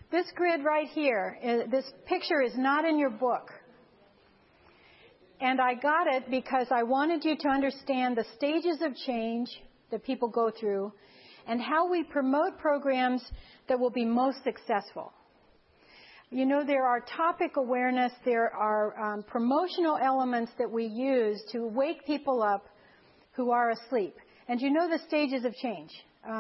This grid right here, this picture is not in your book. And I got it because I wanted you to understand the stages of change that people go through and how we promote programs that will be most successful. You know, there are topic awareness, there are promotional elements that we use to wake people up who are asleep. And you know the stages of change.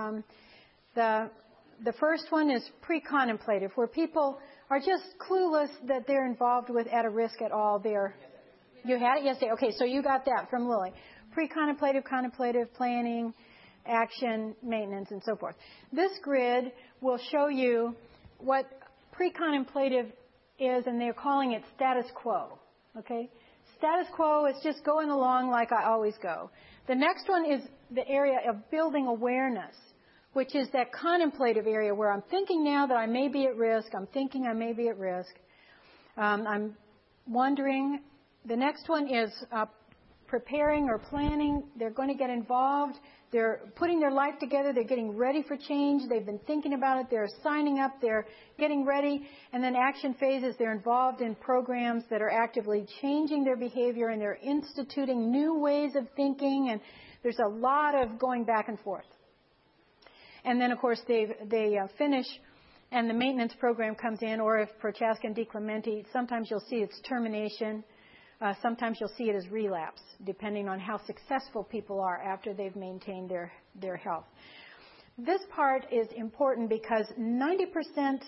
The first one is pre-contemplative, where people are just clueless that they're involved with at a risk at all. You had it yesterday? Okay, so you got that from Lily. Pre-contemplative, contemplative, planning, action, maintenance, and so forth. This grid will show you what pre-contemplative is, and they're calling it status quo. Okay? Status quo is just going along like I always go. The next one is the area of building awareness, which is that contemplative area where I'm thinking now that I may be at risk. I'm thinking I may be at risk. I'm wondering. The next one is preparing or planning. They're going to get involved. They're putting their life together. They're getting ready for change. They've been thinking about it. They're signing up. They're getting ready. And then action phases, they're involved in programs that are actively changing their behavior, and they're instituting new ways of thinking. And there's a lot of going back and forth. And then, of course, they finish, and the maintenance program comes in, or if Prochaska and DiClemente, sometimes you'll see it's termination. Sometimes you'll see it as relapse, depending on how successful people are after they've maintained their health. This part is important because 90%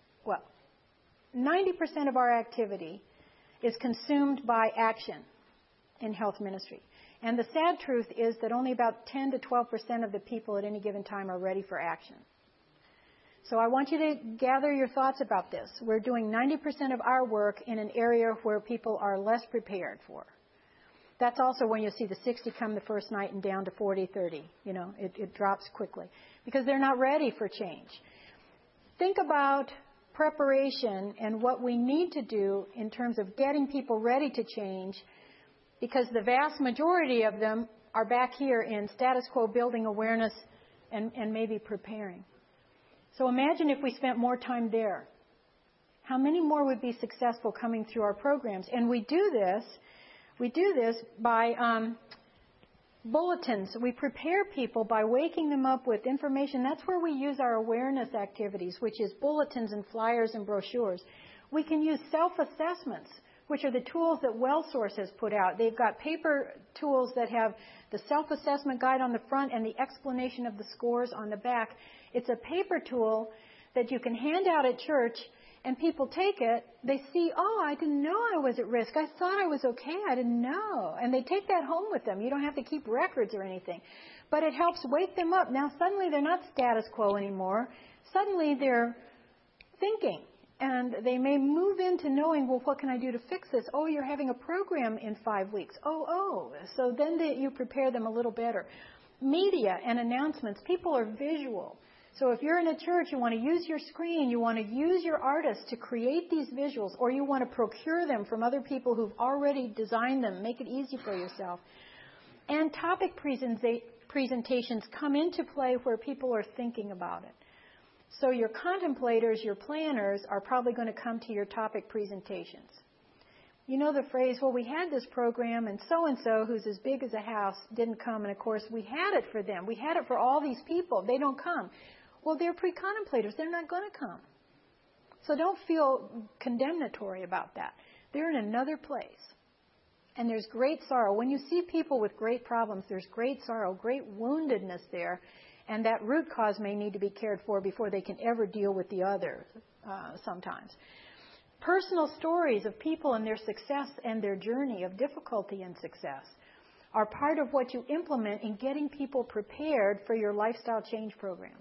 of our activity is consumed by action in health ministry. And the sad truth is that only about 10 to 12% of the people at any given time are ready for action. So I want you to gather your thoughts about this. We're doing 90% of our work in an area where people are less prepared for. That's also when you see the 60 come the first night and down to 40, 30. You know, it drops quickly because they're not ready for change. Think about preparation and what we need to do in terms of getting people ready to change, because the vast majority of them are back here in status quo, building awareness, and maybe preparing. So imagine if we spent more time there. How many more would be successful coming through our programs? And we do this by bulletins. We prepare people by waking them up with information. That's where we use our awareness activities, which is bulletins and flyers and brochures. We can use self-assessments, which are the tools that WellSource has put out. They've got paper tools that have the self-assessment guide on the front and the explanation of the scores on the back. It's a paper tool that you can hand out at church, and people take it. They see, oh, I didn't know I was at risk. I thought I was okay. I didn't know. And they take that home with them. You don't have to keep records or anything. But it helps wake them up. Now, suddenly they're not status quo anymore. Suddenly they're thinking. And they may move into knowing, well, what can I do to fix this? Oh, you're having a program in 5 weeks. Oh. So then you prepare them a little better. Media and announcements, people are visual. So if you're in a church, you want to use your screen, you want to use your artists to create these visuals, or you want to procure them from other people who've already designed them, make it easy for yourself. And topic presentations come into play where people are thinking about it. So your contemplators, your planners, are probably going to come to your topic presentations. You know the phrase, well, we had this program, and so-and-so, who's as big as a house, didn't come. And, of course, we had it for them. We had it for all these people. They don't come. Well, they're pre-contemplators. They're not going to come. So don't feel condemnatory about that. They're in another place. And there's great sorrow. When you see people with great problems, there's great sorrow, great woundedness there. And that root cause may need to be cared for before they can ever deal with the other sometimes. Personal stories of people and their success and their journey of difficulty and success are part of what you implement in getting people prepared for your lifestyle change program.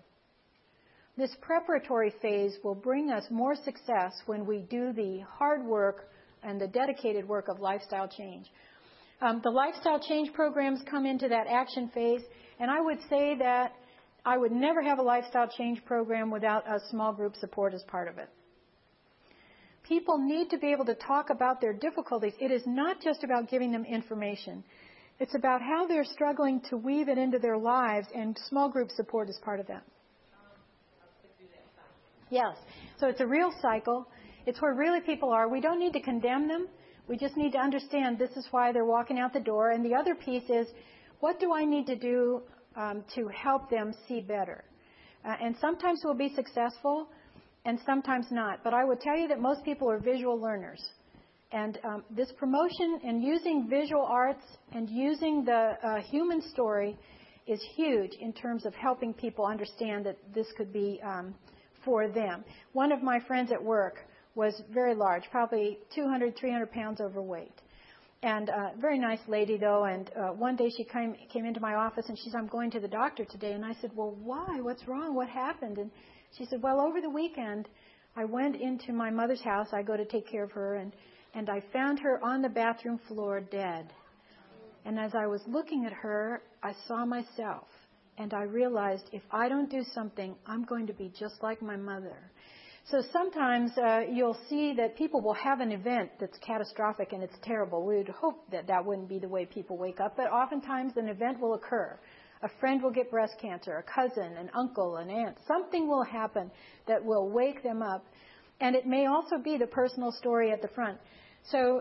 This preparatory phase will bring us more success when we do the hard work and the dedicated work of lifestyle change. The lifestyle change programs come into that action phase, and I would say that I would never have a lifestyle change program without a small group support as part of it. People need to be able to talk about their difficulties. It is not just about giving them information. It's about how they're struggling to weave it into their lives, and small group support is part of that. Yes. So it's a real cycle. It's where really people are. We don't need to condemn them. We just need to understand this is why they're walking out the door. And the other piece is, what do I need to do to help them see better? And sometimes we'll be successful and sometimes not. But I would tell you that most people are visual learners. And this promotion and using visual arts and using the human story is huge in terms of helping people understand that this could be for them. One of my friends at work was very large, probably 200, 300 pounds overweight. And very nice lady, though. And one day she came into my office and she said, I'm going to the doctor today. And I said, well, why? What's wrong? What happened? And she said, well, over the weekend, I went into my mother's house. I go to take care of her. And I found her on the bathroom floor dead. And as I was looking at her, I saw myself. And I realized if I don't do something, I'm going to be just like my mother. So sometimes you'll see that people will have an event that's catastrophic and it's terrible. We would hope that that wouldn't be the way people wake up. But oftentimes an event will occur. A friend will get breast cancer, a cousin, an uncle, an aunt. Something will happen that will wake them up. And it may also be the personal story at the front. So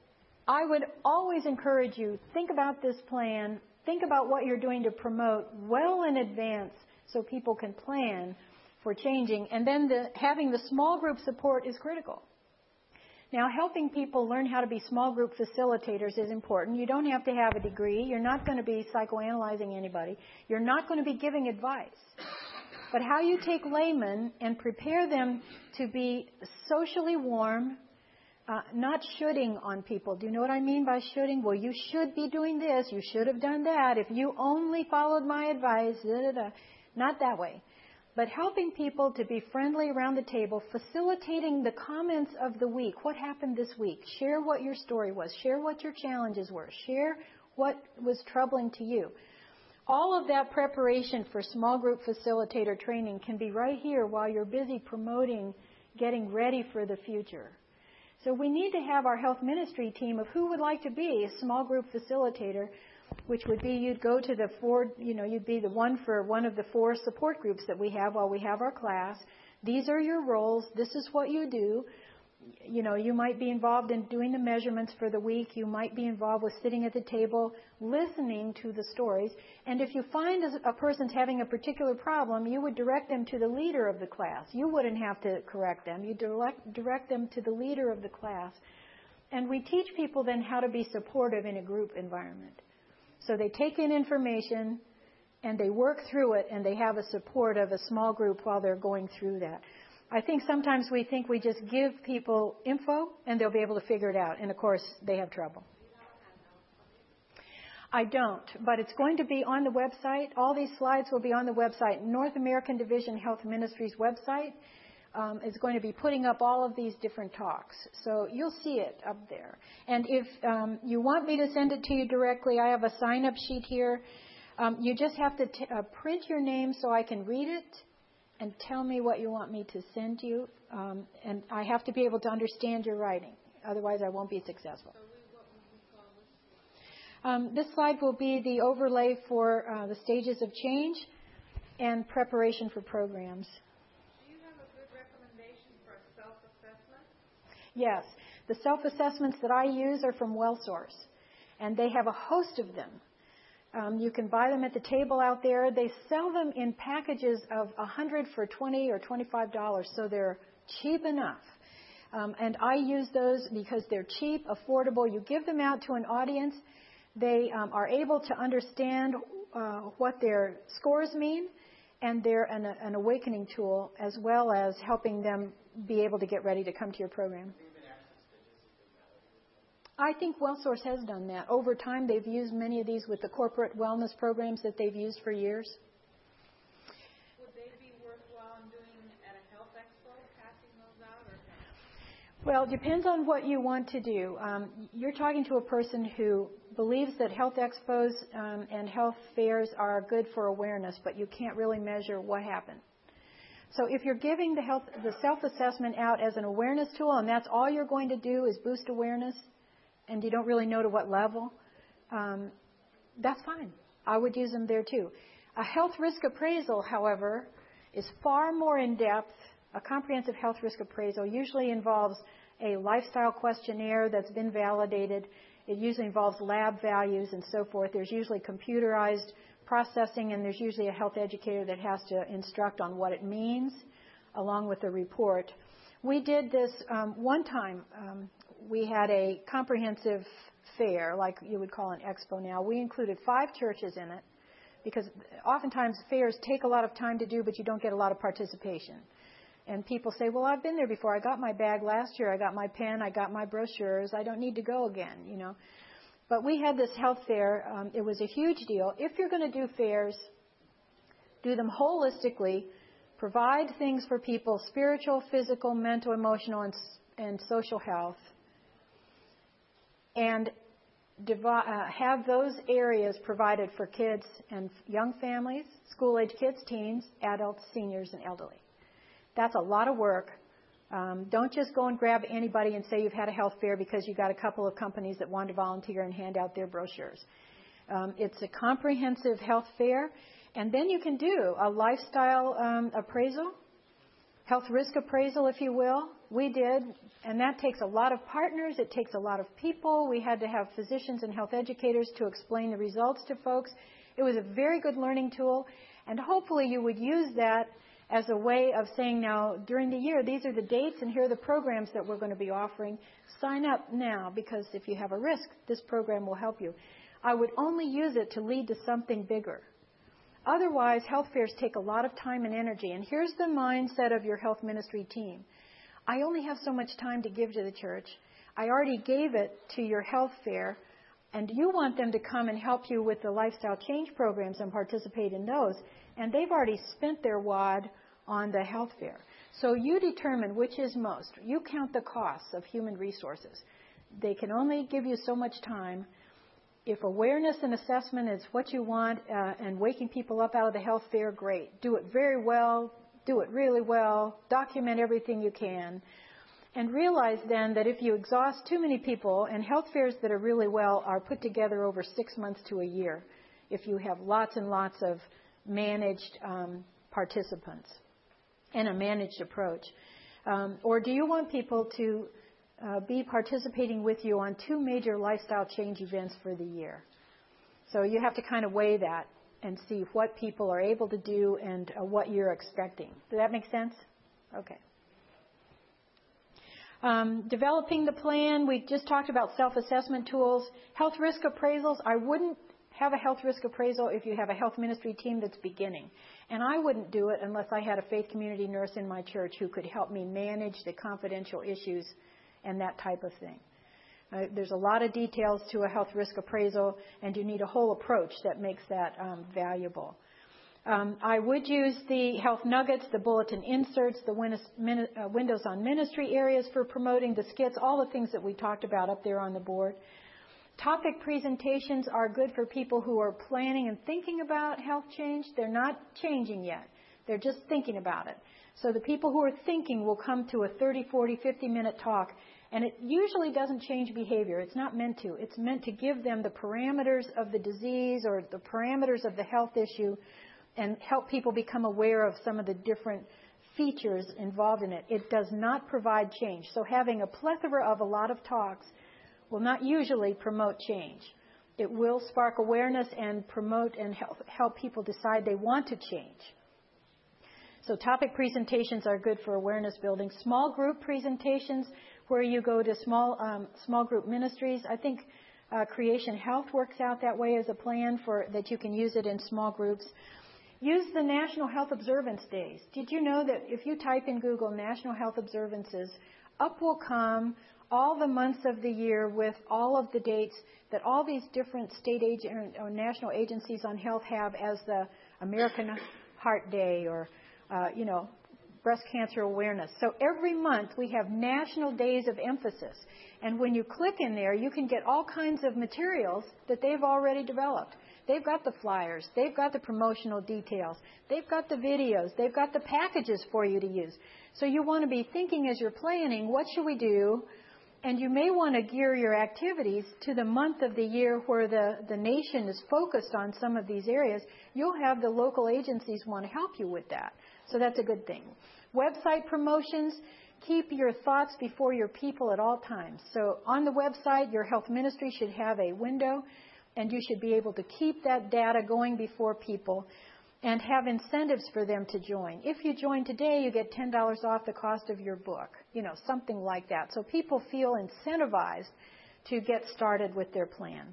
I would always encourage you, think about this plan. Think about what you're doing to promote well in advance so people can plan for changing. And then having the small group support is critical. Now, helping people learn how to be small group facilitators is important. You don't have to have a degree. You're not going to be psychoanalyzing anybody. You're not going to be giving advice. But how you take laymen and prepare them to be socially warm, not shoulding on people. Do you know what I mean by shoulding? Well, you should be doing this. You should have done that. If you only followed my advice, not that way. But helping people to be friendly around the table, facilitating the comments of the week. What happened this week? Share what your story was. Share what your challenges were. Share what was troubling to you. All of that preparation for small group facilitator training can be right here while you're busy promoting, getting ready for the future. So we need to have our health ministry team of who would like to be a small group facilitator, which would be you'd go to the you'd be the one for one of the 4 support groups that we have while we have our class. These are your roles. This is what you do. You might be involved in doing the measurements for the week. You might be involved with sitting at the table, listening to the stories. And if you find a person's having a particular problem, you would direct them to the leader of the class. You wouldn't have to correct them. You direct them to the leader of the class. And we teach people then how to be supportive in a group environment. So they take in information and they work through it and they have a support of a small group while they're going through that. I think sometimes we think we just give people info and they'll be able to figure it out. And, of course, they have trouble. I don't, but it's going to be on the website. All these slides will be on the website. North American Division Health Ministries website is going to be putting up all of these different talks. So you'll see it up there. And if you want me to send it to you directly, I have a sign-up sheet here. You just have to print your name so I can read it and tell me what you want me to send you. And I have to be able to understand your writing. Otherwise, I won't be successful. This slide will be the overlay for the stages of change and preparation for programs. Do you have a good recommendation for a self-assessment? Yes. The self-assessments that I use are from WellSource, and they have a host of them. You can buy them at the table out there. They sell them in packages of 100 for $20 or $25, so they're cheap enough. And I use those because they're cheap, affordable. You give them out to an audience. They are able to understand what their scores mean, and they're an awakening tool as well as helping them be able to get ready to come to your program. I think WellSource has done that. Over time, they've used many of these with the corporate wellness programs that they've used for years. Would they be worthwhile in doing at a health expo, passing those out? Or no? Well, it depends on what you want to do. You're talking to a person who believes that health expos and health fairs are good for awareness, but you can't really measure what happened. So if you're giving the self-assessment out as an awareness tool, and that's all you're going to do is boost awareness, and you don't really know to what level, that's fine. I would use them there too. A health risk appraisal, however, is far more in-depth, A comprehensive health risk appraisal usually involves a lifestyle questionnaire that's been validated. It usually involves lab values and so forth. There's usually computerized processing, and there's usually a health educator that has to instruct on what it means along with the report. We did this one time. We had a comprehensive fair, like you would call an expo now. We included 5 churches in it because oftentimes fairs take a lot of time to do, but you don't get a lot of participation. And people say, well, I've been there before. I got my bag last year. I got my pen. I got my brochures. I don't need to go again, you know. But we had this health fair. It was a huge deal. If you're going to do fairs, do them holistically. Provide things for people, spiritual, physical, mental, emotional, and social health. And have those areas provided for kids and young families, school-age kids, teens, adults, seniors, and elderly. That's a lot of work. Don't just go and grab anybody and say you've had a health fair because you got a couple of companies that want to volunteer and hand out their brochures. It's a comprehensive health fair. And then you can do a lifestyle appraisal, health risk appraisal, if you will. We did, and that takes a lot of partners. It takes a lot of people. We had to have physicians and health educators to explain the results to folks. It was a very good learning tool, and hopefully you would use that as a way of saying, now, during the year, these are the dates, and here are the programs that we're going to be offering. Sign up now, because if you have a risk, this program will help you. I would only use it to lead to something bigger. Otherwise, health fairs take a lot of time and energy. And here's the mindset of your health ministry team. I only have so much time to give to the church. I already gave it to your health fair, and you want them to come and help you with the lifestyle change programs and participate in those. And they've already spent their wad on the health fair. So you determine which is most. You count the costs of human resources. They can only give you so much time. If awareness and assessment is what you want and waking people up out of the health fair, great. Do it very well. Do it really well. Document everything you can. And realize then that if you exhaust too many people, and health fairs that are really well are put together over 6 months to a year, if you have lots and lots of managed participants and a managed approach. Or do you want people to be participating with you on 2 major lifestyle change events for the year? So you have to kind of weigh that and see what people are able to do and what you're expecting. Does that make sense? Okay. Developing the plan. We just talked about self-assessment tools. Health risk appraisals. I wouldn't have a health risk appraisal if you have a health ministry team that's beginning. And I wouldn't do it unless I had a faith community nurse in my church who could help me manage the confidential issues and that type of thing. There's a lot of details to a health risk appraisal, and you need a whole approach that makes that valuable. I would use the health nuggets, the bulletin inserts, the windows on ministry areas for promoting the skits, all the things that we talked about up there on the board. Topic presentations are good for people who are planning and thinking about health change. They're not changing yet. They're just thinking about it. So the people who are thinking will come to a 30, 40, 50-minute talk, and it usually doesn't change behavior. It's not meant to. It's meant to give them the parameters of the disease or the parameters of the health issue and help people become aware of some of the different features involved in it. It does not provide change. So having a plethora of a lot of talks will not usually promote change. It will spark awareness and promote and help people decide they want to change. So topic presentations are good for awareness building. Small group presentations where you go to small group ministries. I think Creation Health works out that way as a plan for that you can use it in small groups. Use the National Health Observance Days. Did you know that if you type in Google National Health Observances, up will come all the months of the year with all of the dates that all these different state or national agencies on health have as the American Heart Day or, breast cancer awareness. So every month we have national days of emphasis. And when you click in there, you can get all kinds of materials that they've already developed. They've got the flyers. They've got the promotional details. They've got the videos. They've got the packages for you to use. So you want to be thinking as you're planning, what should we do? And you may want to gear your activities to the month of the year where the nation is focused on some of these areas. You'll have the local agencies want to help you with that. So that's a good thing. Website promotions, keep your thoughts before your people at all times. So on the website, your health ministry should have a window, and you should be able to keep that data going before people and have incentives for them to join. If you join today, you get $10 off the cost of your book, something like that. So people feel incentivized to get started with their plan.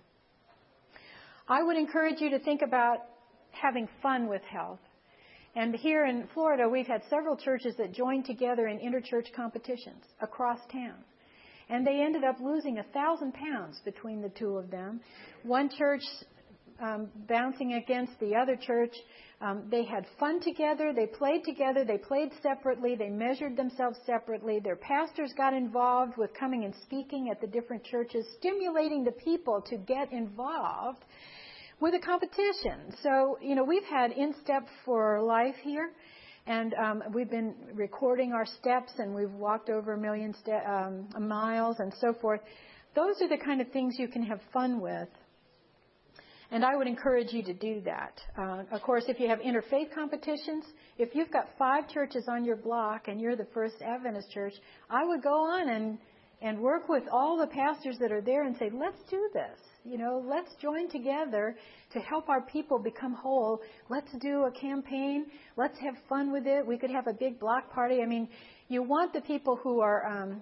I would encourage you to think about having fun with health. And here in Florida, we've had several churches that joined together in interchurch competitions across town. And they ended up losing 1,000 pounds between the two of them. One church bouncing against the other church. They had fun together. They played separately. They measured themselves separately. Their pastors got involved with coming and speaking at the different churches, stimulating the people to get involved with a competition. So, we've had In Step for Life here, and we've been recording our steps, and we've walked over 1 million miles and so forth. Those are the kind of things you can have fun with. And I would encourage you to do that. Of course, if you have interfaith competitions, if you've got 5 churches on your block and you're the First Adventist church, I would go on and work with all the pastors that are there and say, let's do this. Let's join together to help our people become whole. Let's do a campaign. Let's have fun with it. We could have a big block party. I mean, you want the people who are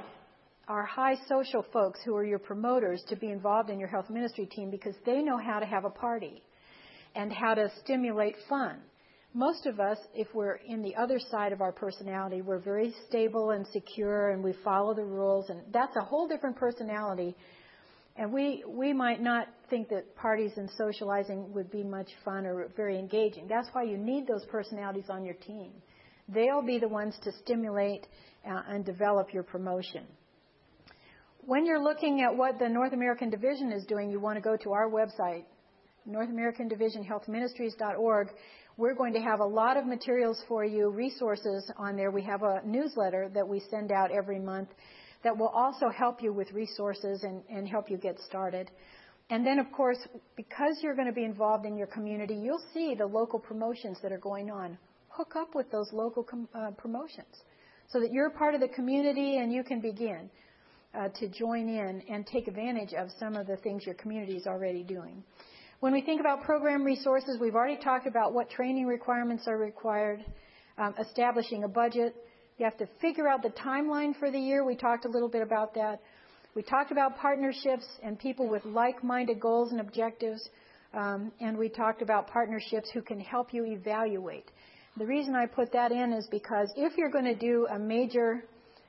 high social folks, who are your promoters, to be involved in your health ministry team because they know how to have a party and how to stimulate fun. Most of us, if we're in the other side of our personality, we're very stable and secure and we follow the rules, and that's a whole different personality. And we might not think that parties and socializing would be much fun or very engaging. That's why you need those personalities on your team. They'll be the ones to stimulate and develop your promotion. When you're looking at what the North American Division is doing, you want to go to our website, North American Division HealthMinistries.org. We're going to have a lot of materials for you, resources on there. We have a newsletter that we send out every month that will also help you with resources and help you get started. And then, of course, because you're going to be involved in your community, you'll see the local promotions that are going on. Hook up with those local promotions so that you're part of the community and you can begin to join in and take advantage of some of the things your community is already doing. When we think about program resources, we've already talked about what training requirements are required, establishing a budget. You have to figure out the timeline for the year. We talked a little bit about that. We talked about partnerships and people with like-minded goals and objectives. And we talked about partnerships who can help you evaluate. The reason I put that in is because if you're going to do a major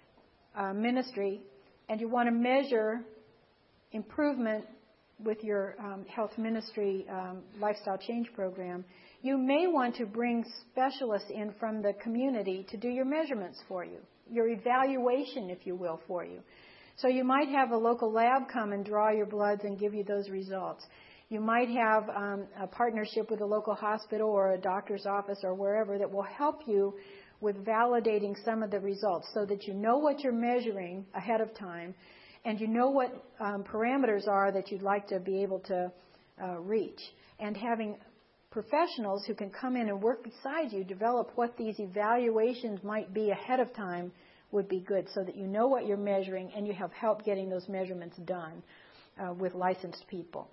ministry and you want to measure improvement with your health ministry lifestyle change program, you may want to bring specialists in from the community to do your measurements for you, your evaluation, if you will, for you. So you might have a local lab come and draw your bloods and give you those results. You might have a partnership with a local hospital or a doctor's office or wherever that will help you with validating some of the results so that you know what you're measuring ahead of time and you know what parameters are that you'd like to be able to reach. And having professionals who can come in and work beside you develop what these evaluations might be ahead of time would be good so that you know what you're measuring and you have help getting those measurements done with licensed people.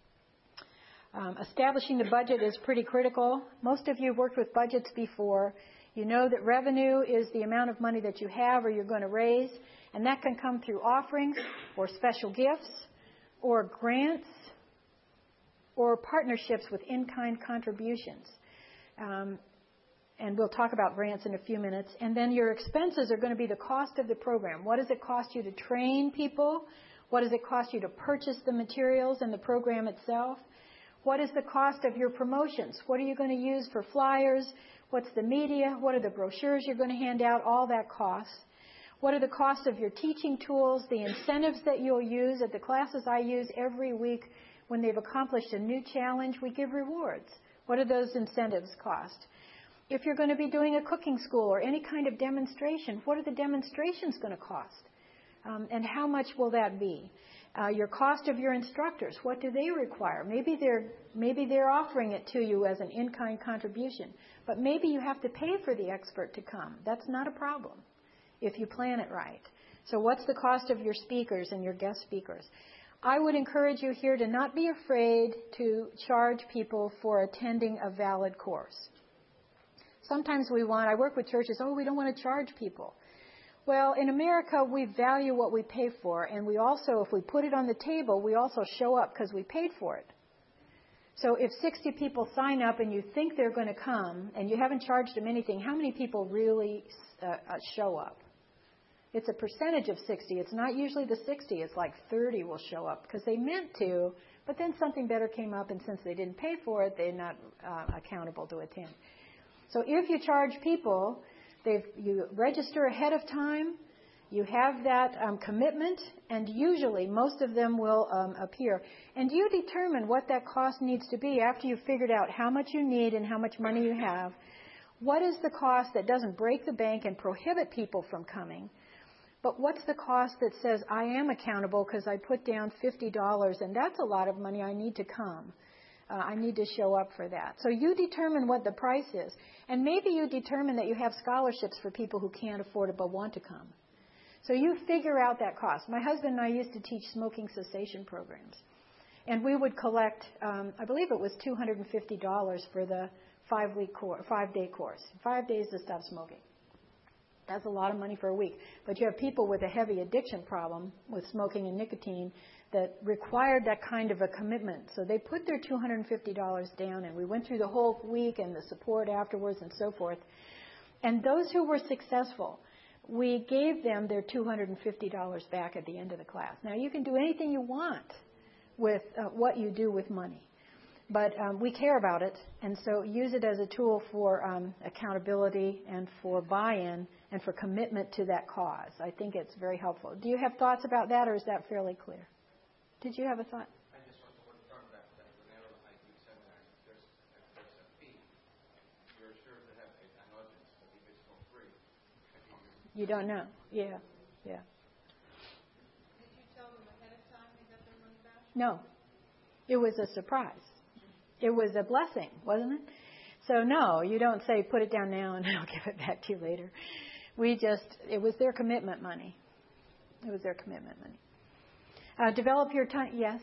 Establishing the budget is pretty critical. Most of you have worked with budgets before. You know that revenue is the amount of money that you have or you're going to raise, and that can come through offerings or special gifts or grants or partnerships with in-kind contributions. And we'll talk about grants in a few minutes. And then your expenses are going to be the cost of the program. What does it cost you to train people? What does it cost you to purchase the materials and the program itself? What is the cost of your promotions? What are you going to use for flyers? What's the media? What are the brochures you're going to hand out? All that costs. What are the costs of your teaching tools, the incentives that you'll use? At the classes I use every week, when they've accomplished a new challenge, we give rewards. What do those incentives cost? If you're going to be doing a cooking school or any kind of demonstration, what are the demonstrations going to cost? And how much will that be? Your cost of your instructors, what do they require? Maybe they're offering it to you as an in-kind contribution, but maybe you have to pay for the expert to come. That's not a problem if you plan it right. So what's the cost of your speakers and your guest speakers? I would encourage you here to not be afraid to charge people for attending a valid course. Sometimes I work with churches, we don't want to charge people. Well, in America, we value what we pay for, and we also, if we put it on the table, we also show up because we paid for it. So if 60 people sign up and you think they're going to come, and you haven't charged them anything, how many people really show up? It's a percentage of 60. It's not usually the 60. It's like 30 will show up because they meant to, but then something better came up, and since they didn't pay for it, they're not accountable to attend. So if you charge people, you register ahead of time, you have that commitment, and usually most of them will appear. And you determine what that cost needs to be after you've figured out how much you need and how much money you have. What is the cost that doesn't break the bank and prohibit people from coming? But what's the cost that says, I am accountable because I put down $50 and that's a lot of money, I need to come. I need to show up for that. So you determine what the price is. And maybe you determine that you have scholarships for people who can't afford it but want to come. So you figure out that cost. My husband and I used to teach smoking cessation programs. And we would collect, I believe it was $250 for the 5-day course. 5 days to stop smoking. That's a lot of money for a week. But you have people with a heavy addiction problem with smoking and nicotine that required that kind of a commitment. So they put their $250 down, and we went through the whole week and the support afterwards and so forth. And those who were successful, we gave them their $250 back at the end of the class. Now, you can do anything you want with what you do with money. But we care about it, and so use it as a tool for accountability and for buy-in and for commitment to that cause. I think it's very helpful. Do you have thoughts about that, or is that fairly clear? Did you have a thought? I just want to confirm that whenever I do seminars, there's a fee. You're sure to have an audience, but if it's for free, you don't know. Yeah. Did you tell them ahead of time they got their money back? No. It was a surprise. It was a blessing, wasn't it? So no, you don't say, put it down now and I'll give it back to you later. It was their commitment money. It was their commitment money. Develop your time. Yes?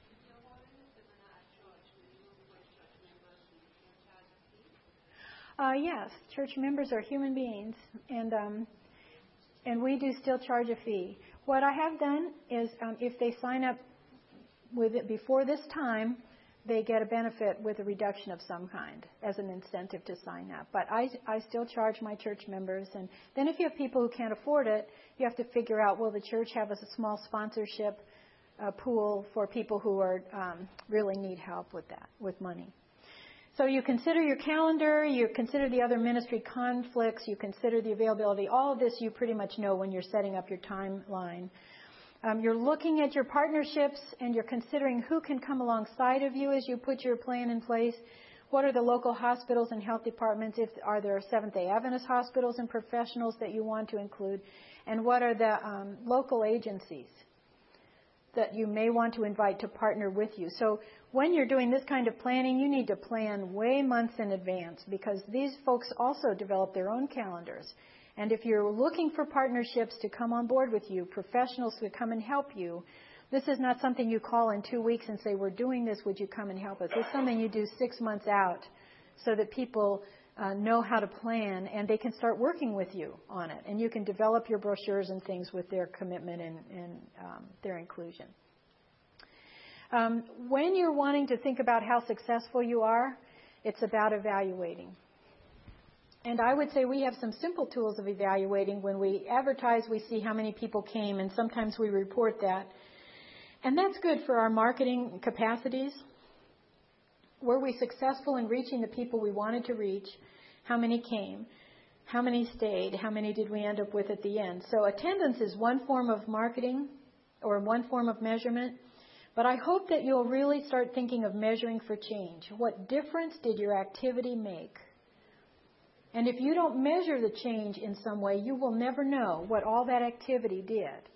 Yes, church members are human beings, and we do still charge a fee. What I have done is if they sign up with it before this time, they get a benefit with a reduction of some kind as an incentive to sign up. But I still charge my church members. And then if you have people who can't afford it, you have to figure out, will the church have a small sponsorship pool for people who are really need help with that, with money. So you consider your calendar, you consider the other ministry conflicts, you consider the availability. All of this you pretty much know when you're setting up your timeline. You're looking at your partnerships and you're considering who can come alongside of you as you put your plan in place. What are the local hospitals and health departments? Are there Seventh-day Adventist hospitals and professionals that you want to include? And what are the local agencies that you may want to invite to partner with you? So when you're doing this kind of planning, you need to plan way months in advance because these folks also develop their own calendars. And if you're looking for partnerships to come on board with you, professionals to come and help you, this is not something you call in 2 weeks and say, we're doing this, would you come and help us? It's something you do 6 months out so that people know how to plan and they can start working with you on it. And you can develop your brochures and things with their commitment and their inclusion. When you're wanting to think about how successful you are, it's about evaluating. And I would say we have some simple tools of evaluating. When we advertise, we see how many people came, and sometimes we report that. And that's good for our marketing capacities. Were we successful in reaching the people we wanted to reach? How many came? How many stayed? How many did we end up with at the end? So attendance is one form of marketing or one form of measurement. But I hope that you'll really start thinking of measuring for change. What difference did your activity make? And if you don't measure the change in some way, you will never know what all that activity did.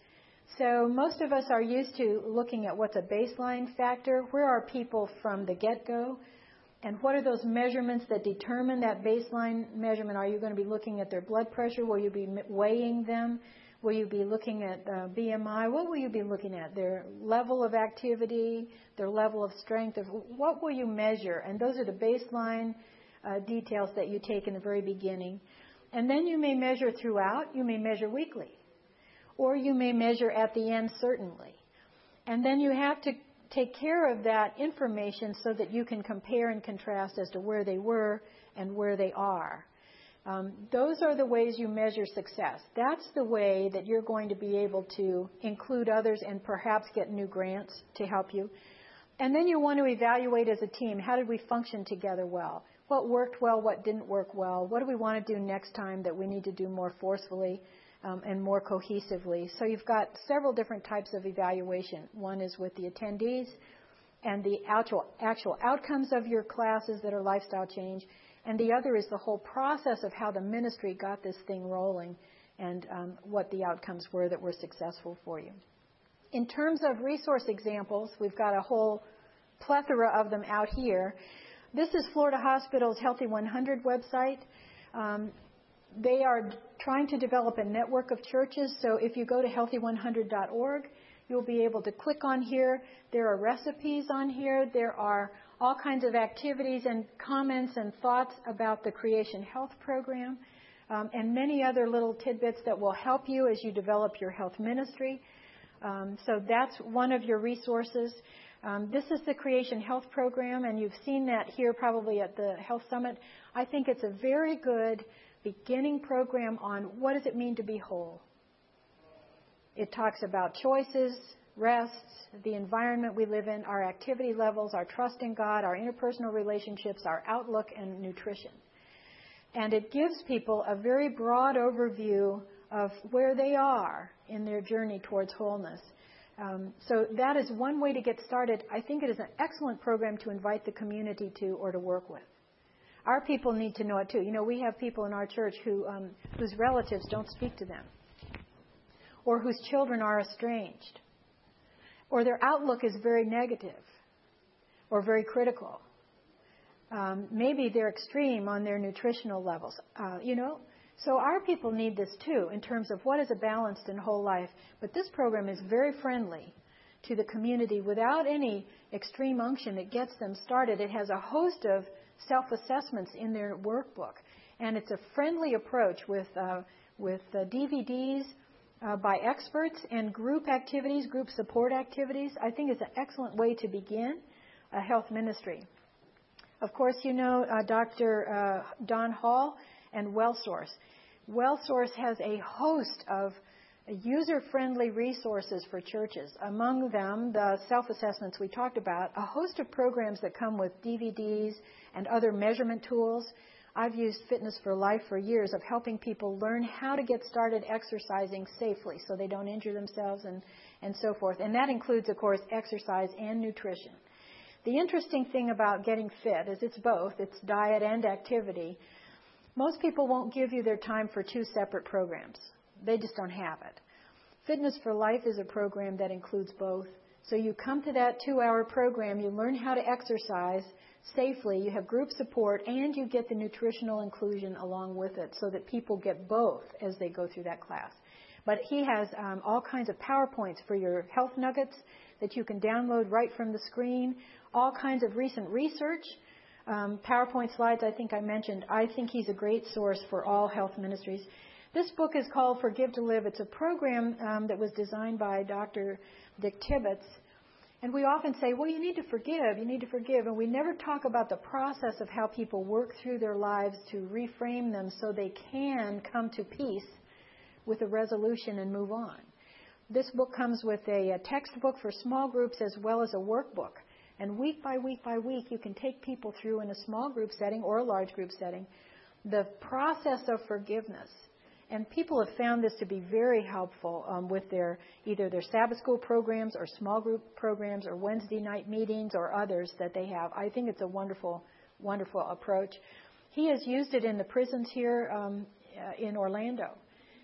So most of us are used to looking at what's a baseline factor. Where are people from the get-go? And what are those measurements that determine that baseline measurement? Are you going to be looking at their blood pressure? Will you be weighing them? Will you be looking at BMI? What will you be looking at? Their level of activity, their level of strength. What will you measure? And those are the baseline details that you take in the very beginning. And then you may measure throughout. You may measure weekly. Or you may measure at the end, certainly. And then you have to take care of that information so that you can compare and contrast as to where they were and where they are. Those are the ways you measure success. That's the way that you're going to be able to include others and perhaps get new grants to help you. And then you want to evaluate as a team. How did we function together well? What worked well? What didn't work well? What do we want to do next time that we need to do more forcefully and more cohesively? So you've got several different types of evaluation. One is with the attendees and the actual outcomes of your classes that are lifestyle change. And the other is the whole process of how the ministry got this thing rolling and what the outcomes were that were successful for you. In terms of resource examples, we've got a whole plethora of them out here. This is Florida Hospital's Healthy 100 website. They are trying to develop a network of churches. So if you go to healthy100.org, you'll be able to click on here. There are recipes on here. There are all kinds of activities and comments and thoughts about the Creation Health Program, and many other little tidbits that will help you as you develop your health ministry. So that's one of your resources. This is the Creation Health Program, and you've seen that here probably at the Health Summit. I think it's a very good beginning program on what does it mean to be whole. It talks about choices, rest, the environment we live in, our activity levels, our trust in God, our interpersonal relationships, our outlook, and nutrition. And it gives people a very broad overview of where they are in their journey towards wholeness. So that is one way to get started. I think it is an excellent program to invite the community to or to work with. Our people need to know it too. You know, we have people in our church whose relatives don't speak to them, or whose children are estranged, or their outlook is very negative or very critical. Maybe they're extreme on their nutritional levels, So our people need this too in terms of what is a balanced and whole life. But this program is very friendly to the community without any extreme unction. It gets them started. It has a host of self-assessments in their workbook. And it's a friendly approach with DVDs by experts and group activities, group support activities. I think it's an excellent way to begin a health ministry. Of course, you know Dr. Don Hall and WellSource. WellSource has a host of user-friendly resources for churches. Among them, the self-assessments we talked about, a host of programs that come with DVDs and other measurement tools. I've used Fitness for Life for years of helping people learn how to get started exercising safely so they don't injure themselves and so forth. And that includes, of course, exercise and nutrition. The interesting thing about getting fit is it's both. It's diet and activity. Most people won't give you their time for two separate programs. They just don't have it. Fitness for Life is a program that includes both. So you come to that 2-hour program, you learn how to exercise safely, you have group support, and you get the nutritional inclusion along with it so that people get both as they go through that class. But he has all kinds of PowerPoints for your health nuggets that you can download right from the screen, all kinds of recent research, PowerPoint slides I think I mentioned. I think he's a great source for all health ministries. This book is called Forgive to Live. It's a program that was designed by Dr. Dick Tibbetts. And we often say, well, you need to forgive. And we never talk about the process of how people work through their lives to reframe them so they can come to peace with a resolution and move on. This book comes with a textbook for small groups as well as a workbook. And week by week by week, you can take people through in a small group setting or a large group setting the process of forgiveness. And people have found this to be very helpful with either their Sabbath school programs or small group programs or Wednesday night meetings or others that they have. I think it's a wonderful, wonderful approach. He has used it in the prisons here in Orlando.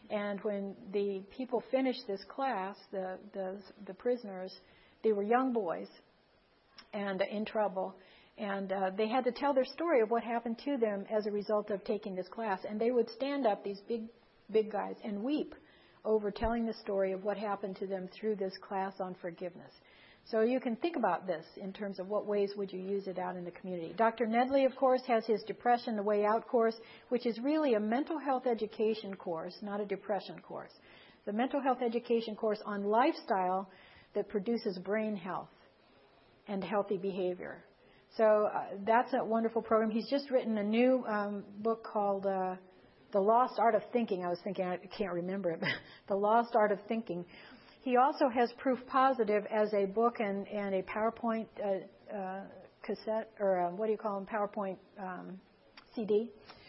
And when the people finished this class, the prisoners, they were young boys and in trouble. And they had to tell their story of what happened to them as a result of taking this class. And they would stand up, these big guys, and weep over telling the story of what happened to them through this class on forgiveness. So you can think about this in terms of what ways would you use it out in the community. Dr. Nedley, of course, has his Depression, the Way Out course, which is really a mental health education course, not a depression course. The mental health education course on lifestyle that produces brain health and healthy behavior. So that's a wonderful program. He's just written a new book called The Lost Art of Thinking. I was thinking, I can't remember it, but The Lost Art of Thinking. He also has Proof Positive as a book and a PowerPoint cassette, or what do you call them, PowerPoint CD,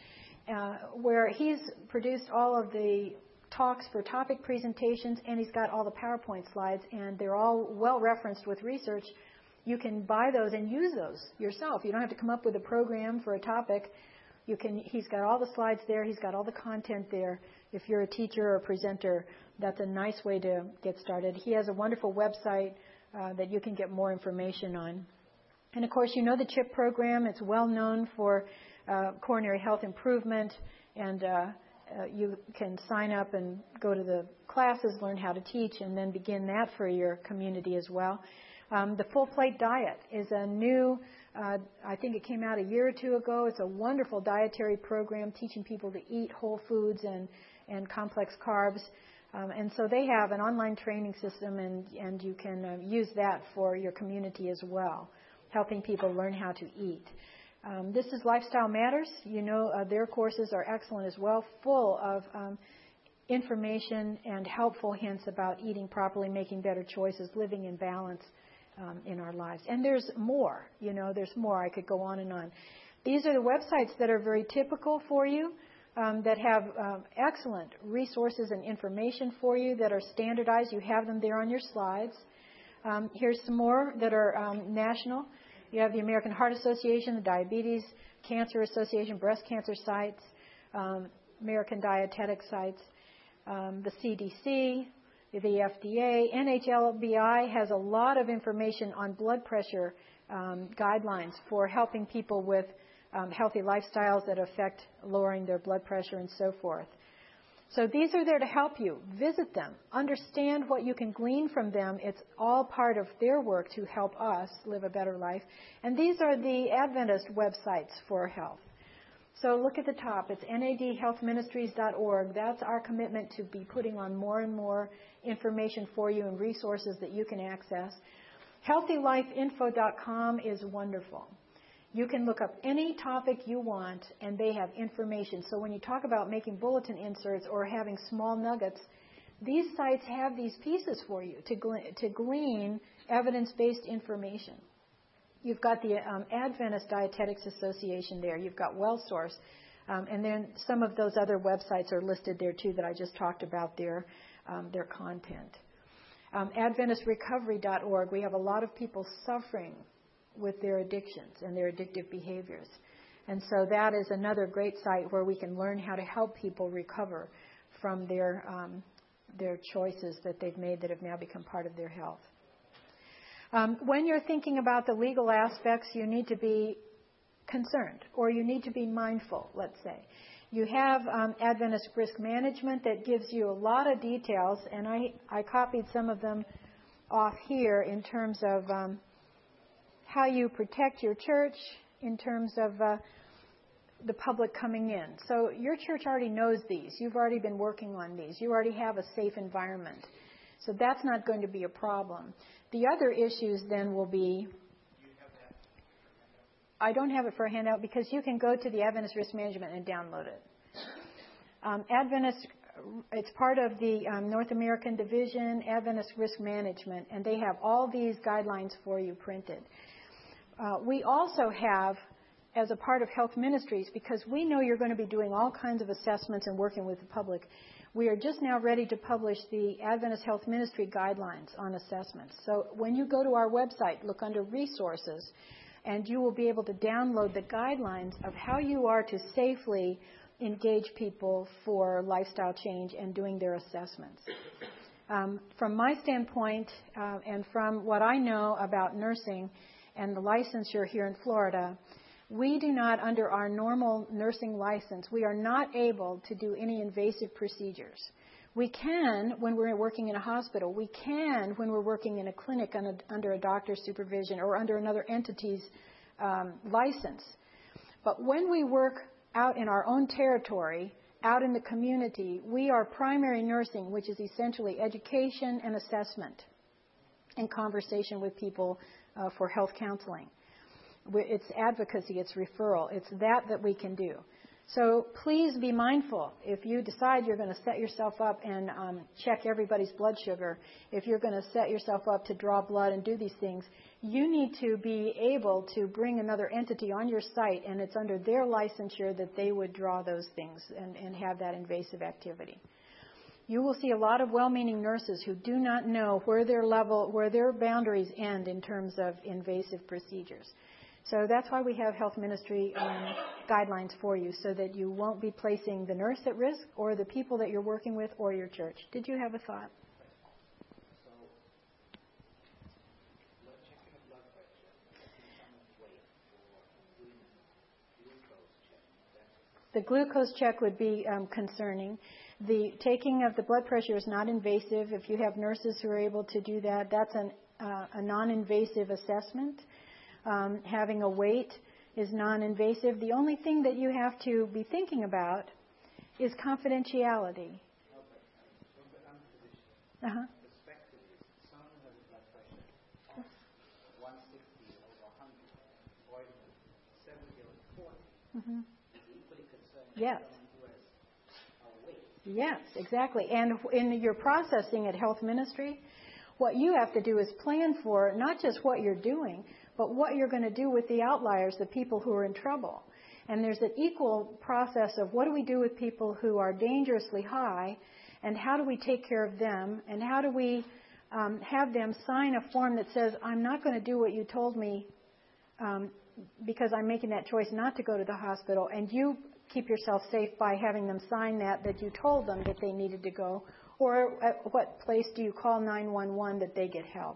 where he's produced all of the talks for topic presentations, and he's got all the PowerPoint slides, and they're all well referenced with research. You can buy those and use those yourself. You don't have to come up with a program for a topic. He's got all the slides there. He's got all the content there. If you're a teacher or a presenter, that's a nice way to get started. He has a wonderful website that you can get more information on. And, of course, you know the CHIP program. It's well known for coronary health improvement, and you can sign up and go to the classes, learn how to teach, and then begin that for your community as well. The Full Plate Diet is a new, I think it came out a year or two ago. It's a wonderful dietary program teaching people to eat whole foods and complex carbs. And so they have an online training system, and you can use that for your community as well, helping people learn how to eat. This is Lifestyle Matters. You know their courses are excellent as well, full of information and helpful hints about eating properly, making better choices, living in balance in our lives. And there's more. There's more. I could go on and on. These are the websites that are very typical for you, that have excellent resources and information for you that are standardized. You have them there on your slides. Here's some more that are national. You have the American Heart Association, the Diabetes Cancer Association, breast cancer sites, American Dietetic sites, the CDC, the FDA. NHLBI has a lot of information on blood pressure guidelines for helping people with healthy lifestyles that affect lowering their blood pressure and so forth. So these are there to help you. Visit them. Understand what you can glean from them. It's all part of their work to help us live a better life. And these are the Adventist websites for health. So look at the top. It's nadhealthministries.org. That's our commitment to be putting on more and more information for you and resources that you can access. HealthyLifeInfo.com is wonderful. You can look up any topic you want, and they have information. So when you talk about making bulletin inserts or having small nuggets, these sites have these pieces for you to glean evidence-based information. You've got the Adventist Dietetics Association there. You've got WellSource. And then some of those other websites are listed there, too, that I just talked about their content. AdventistRecovery.org. We have a lot of people suffering with their addictions and their addictive behaviors. And so that is another great site where we can learn how to help people recover from their choices that they've made that have now become part of their health. When you're thinking about the legal aspects, you need to be concerned, or you need to be mindful, let's say. You have Adventist Risk Management that gives you a lot of details, and I copied some of them off here in terms of how you protect your church, in terms of the public coming in. So your church already knows these. You've already been working on these. You already have a safe environment. So that's not going to be a problem. The other issues then will be, I don't have it for a handout because you can go to the Adventist Risk Management and download it. Adventist, it's part of the North American Division, Adventist Risk Management, and they have all these guidelines for you printed. We also have, as a part of Health Ministries, because we know you're going to be doing all kinds of assessments and working with the public, we are just now ready to publish the Adventist Health Ministry guidelines on assessments. So when you go to our website, look under resources, and you will be able to download the guidelines of how you are to safely engage people for lifestyle change and doing their assessments. From my standpoint, and from what I know about nursing and the licensure here in Florida, we do not, under our normal nursing license, we are not able to do any invasive procedures. We can when we're working in a hospital. We can when we're working in a clinic under a doctor's supervision or under another entity's license. But when we work out in our own territory, out in the community, we are primary nursing, which is essentially education and assessment and conversation with people for health counseling. It's advocacy, it's referral. It's that we can do. So please be mindful. If you decide you're going to set yourself up and check everybody's blood sugar, if you're going to set yourself up to draw blood and do these things, you need to be able to bring another entity on your site, and it's under their licensure that they would draw those things and have that invasive activity. You will see a lot of well-meaning nurses who do not know where their boundaries end in terms of invasive procedures. So that's why we have health ministry guidelines for you, so that you won't be placing the nurse at risk or the people that you're working with or your church. Did you have a thought? The glucose check would be concerning. The taking of the blood pressure is not invasive. If you have nurses who are able to do that, that's a non-invasive assessment. Having a weight is non-invasive. The only thing that you have to be thinking about is confidentiality. Uh-huh. Mm-hmm. Yes. Yes, exactly. And in your processing at health ministry, what you have to do is plan for not just what you're doing, but what you're going to do with the outliers, the people who are in trouble. And there's an equal process of what do we do with people who are dangerously high, and how do we take care of them, and how do we have them sign a form that says, I'm not going to do what you told me because I'm making that choice not to go to the hospital, and you keep yourself safe by having them sign that you told them that they needed to go. Or at what place do you call 911 that they get help?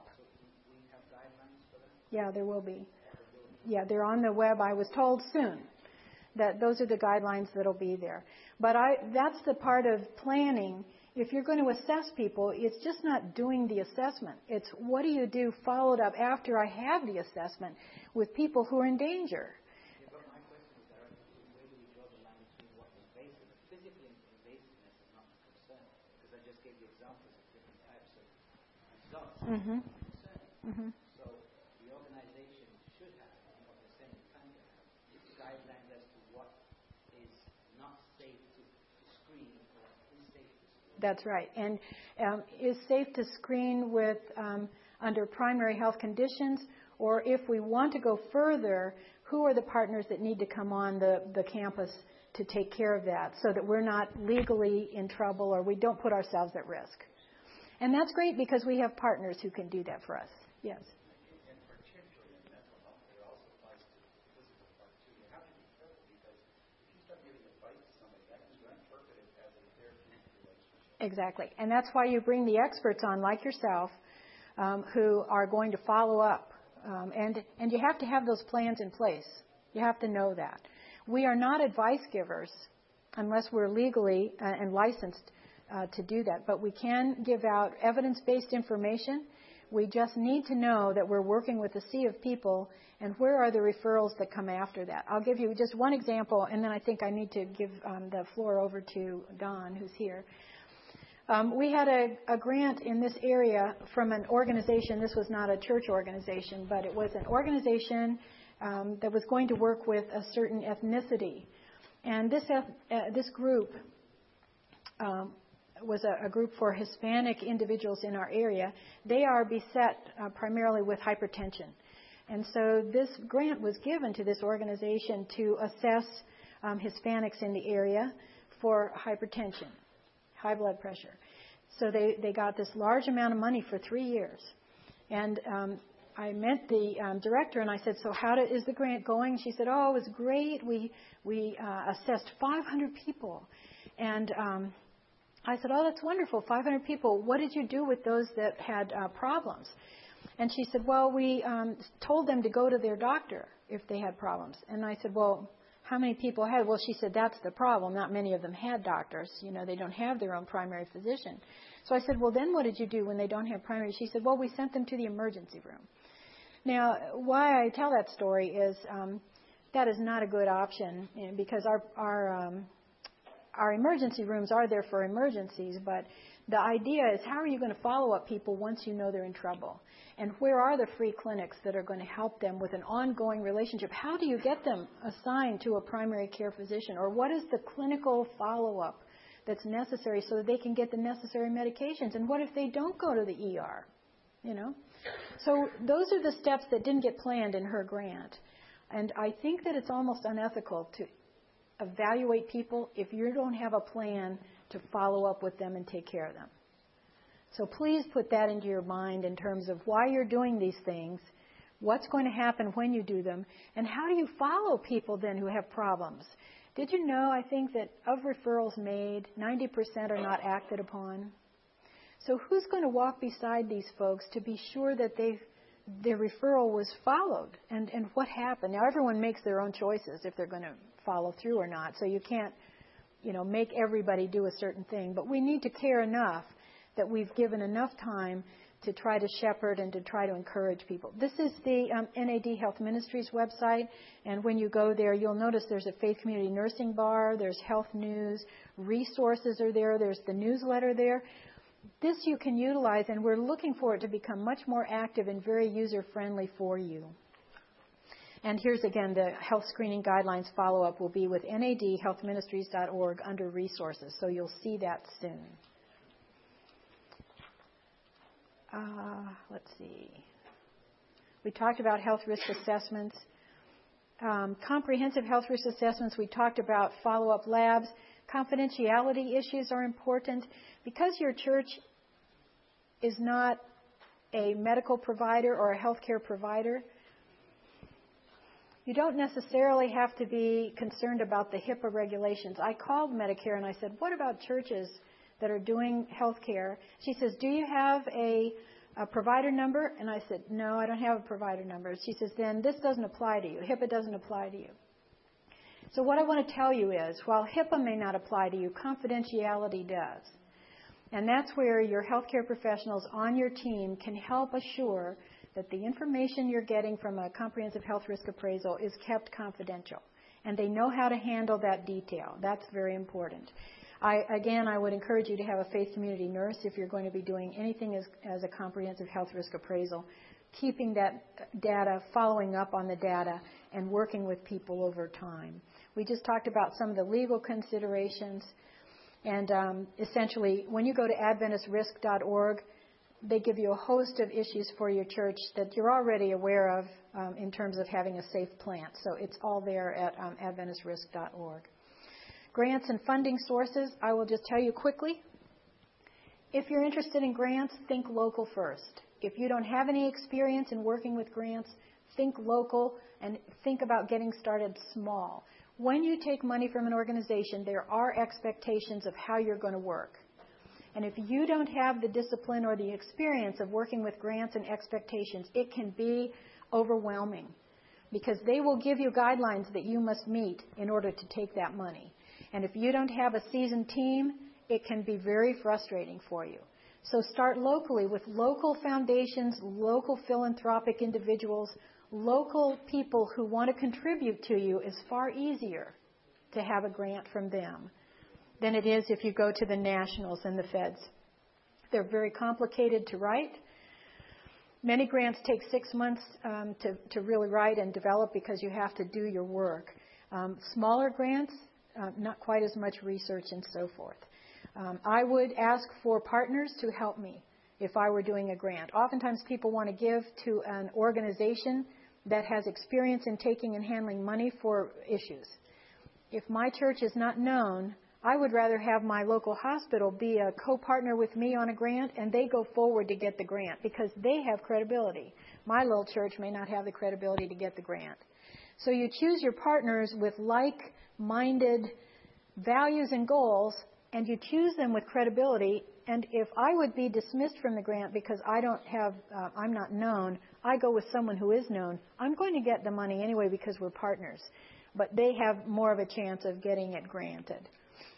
Yeah, there will be. Yeah, they're on the web. I was told soon that those are the guidelines that will be there. But that's the part of planning. If you're going to assess people, it's just not doing the assessment. It's what do you do followed up after I have the assessment with people who are in danger. Yeah, but my question is where do we draw the line between what is invasive? Physically invasiveness is not a concern, because I just gave you examples of different types of results. Mm-hmm. Mm-hmm. Guidelines as to what is not safe to screen or is safe to screen. That's right. And is safe to screen with under primary health conditions, or if we want to go further, who are the partners that need to come on the campus to take care of that so that we're not legally in trouble or we don't put ourselves at risk. And that's great because we have partners who can do that for us. Yes. Exactly. And that's why you bring the experts on like yourself who are going to follow up. And you have to have those plans in place. You have to know that. We are not advice givers unless we're legally and licensed to do that. But we can give out evidence-based information. We just need to know that we're working with a sea of people and where are the referrals that come after that. I'll give you just one example, and then I think I need to give the floor over to Don, who's here. We had a grant in this area from an organization. This was not a church organization, but it was an organization that was going to work with a certain ethnicity. And this group was a group for Hispanic individuals in our area. They are beset primarily with hypertension. And so this grant was given to this organization to assess Hispanics in the area for hypertension, high blood pressure. So they got this large amount of money for 3 years. And I met the director and I said, so how is the grant going? She said, oh, it was great. We assessed 500 people. And I said, oh, that's wonderful, 500 people. What did you do with those that had problems? And she said, well, we told them to go to their doctor if they had problems. And I said, well, how many people had? Well, she said, that's the problem. Not many of them had doctors. You know, they don't have their own primary physician. So I said, well, then what did you do when they don't have primary? She said, well, we sent them to the emergency room. Now, why I tell that story is that is not a good option, because our emergency rooms are there for emergencies, but the idea is, how are you going to follow up people once you know they're in trouble? And where are the free clinics that are going to help them with an ongoing relationship? How do you get them assigned to a primary care physician? Or what is the clinical follow-up that's necessary so that they can get the necessary medications? And what if they don't go to the ER? You know? So those are the steps that didn't get planned in her grant. And I think that it's almost unethical to evaluate people if you don't have a plan to follow up with them and take care of them. So please put that into your mind in terms of why you're doing these things, what's going to happen when you do them, and how do you follow people then who have problems. Did you know, I think, that of referrals made, 90% are not acted upon? So who's going to walk beside these folks to be sure that their referral was followed? And what happened? Now, everyone makes their own choices if they're going to follow through or not. So you can't, make everybody do a certain thing. But we need to care enough that we've given enough time to try to shepherd and to try to encourage people. This is the NAD Health Ministries website, and when you go there, you'll notice there's a Faith Community Nursing bar, there's health news, resources are there, there's the newsletter there. This you can utilize, and we're looking for it to become much more active and very user-friendly for you. And here's again the health screening guidelines follow-up will be with nadhealthministries.org under resources, so you'll see that soon. Let's see. We talked about health risk assessments. Comprehensive health risk assessments, we talked about follow-up labs. Confidentiality issues are important. Because your church is not a medical provider or a healthcare provider, you don't necessarily have to be concerned about the HIPAA regulations. I called Medicare and I said, what about churches that are doing health care? She says, do you have a provider number? And I said, no, I don't have a provider number. She says, then this doesn't apply to you. HIPAA doesn't apply to you. So what I want to tell you is, while HIPAA may not apply to you, confidentiality does. And that's where your healthcare professionals on your team can help assure that the information you're getting from a comprehensive health risk appraisal is kept confidential. And they know how to handle that detail. That's very important. I would encourage you to have a faith community nurse if you're going to be doing anything as a comprehensive health risk appraisal, keeping that data, following up on the data, and working with people over time. We just talked about some of the legal considerations. And essentially, when you go to AdventistRisk.org, they give you a host of issues for your church that you're already aware of in terms of having a safe plant. So it's all there at AdventistRisk.org. Grants and funding sources, I will just tell you quickly. If you're interested in grants, think local first. If you don't have any experience in working with grants, think local and think about getting started small. When you take money from an organization, there are expectations of how you're going to work. And if you don't have the discipline or the experience of working with grants and expectations, it can be overwhelming because they will give you guidelines that you must meet in order to take that money. And if you don't have a seasoned team, it can be very frustrating for you. So start locally with local foundations, local philanthropic individuals, local people who want to contribute to you. Is far easier to have a grant from them than it is if you go to the nationals and the feds. They're very complicated to write. Many grants take 6 months to really write and develop because you have to do your work. Smaller grants, not quite as much research and so forth. I would ask for partners to help me if I were doing a grant. Oftentimes people want to give to an organization that has experience in taking and handling money for issues. If my church is not known, I would rather have my local hospital be a co-partner with me on a grant, and they go forward to get the grant because they have credibility. My little church may not have the credibility to get the grant. So you choose your partners with like-minded values and goals, and you choose them with credibility. And if I would be dismissed from the grant because I'm not known, I go with someone who is known. I'm going to get the money anyway because we're partners. But they have more of a chance of getting it granted.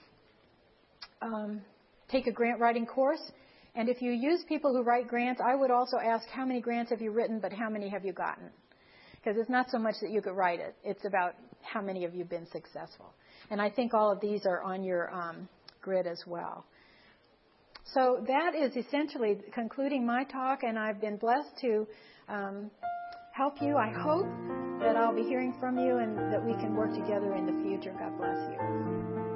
Take a grant writing course. And if you use people who write grants, I would also ask how many grants have you written, but how many have you gotten? Because it's not so much that you could write it. It's about how many of you have been successful. And I think all of these are on your grid as well. So that is essentially concluding my talk, and I've been blessed to help you. I hope that I'll be hearing from you and that we can work together in the future. God bless you.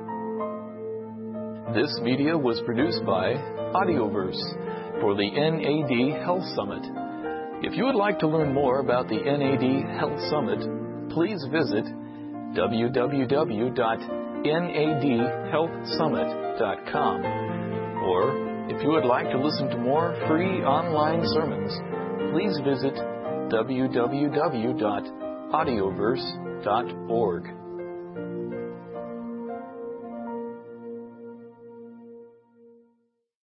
This media was produced by Audioverse for the NAD Health Summit. If you would like to learn more about the NAD Health Summit, please visit www.nadhealthsummit.com. Or if you would like to listen to more free online sermons, please visit www.audioverse.org.